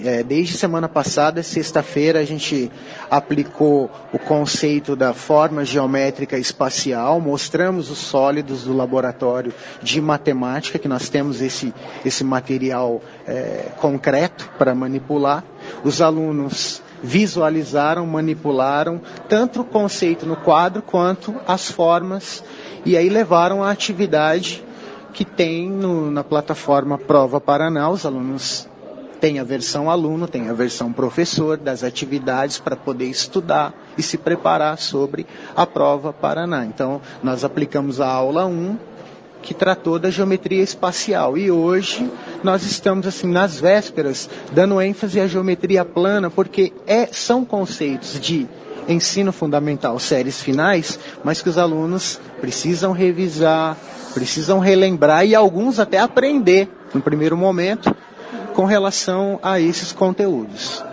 Desde semana passada, sexta-feira, a gente aplicou o conceito da forma geométrica espacial, mostramos os sólidos do laboratório de matemática, que nós temos esse material concreto para manipular. Os alunos visualizaram, manipularam tanto o conceito no quadro quanto as formas, e aí levaram a atividade que tem na plataforma Prova Paraná. Os alunos têm a versão aluno, têm a versão professor das atividades para poder estudar e se preparar sobre a Prova Paraná. Então, nós aplicamos a aula 1, que tratou da geometria espacial. E hoje nós estamos, assim, nas vésperas, dando ênfase à geometria plana, porque são conceitos de ensino fundamental, séries finais, mas que os alunos precisam revisar, precisam relembrar e alguns até aprender, no primeiro momento, com relação a esses conteúdos.